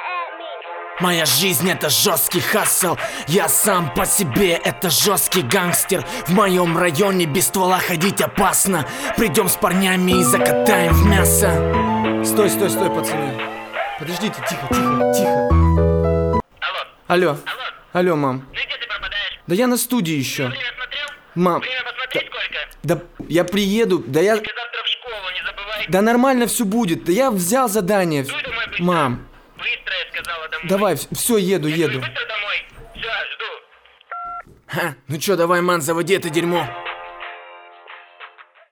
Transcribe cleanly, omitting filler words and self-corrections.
Моя жизнь это жесткий хассл. Я сам по себе это жесткий гангстер. В моем районе без ствола ходить опасно. Придем с парнями и закатаем в мясо. Стой, пацаны. Подождите, тихо. Алло. Алло, мам. Ну где ты пропадаешь? Да я на студии еще. Время смотрел? Мам. Время посмотреть сколько? Да я приеду. Ты завтра в школу, не забывай. Да нормально все будет. Да я взял задание. Дуй домой быстро. Мам. Быстро, я сказала, домой. Давай, все, еду. Быстро домой. Все, жду. Ха, ну чё, давай, ман, заводи это дерьмо.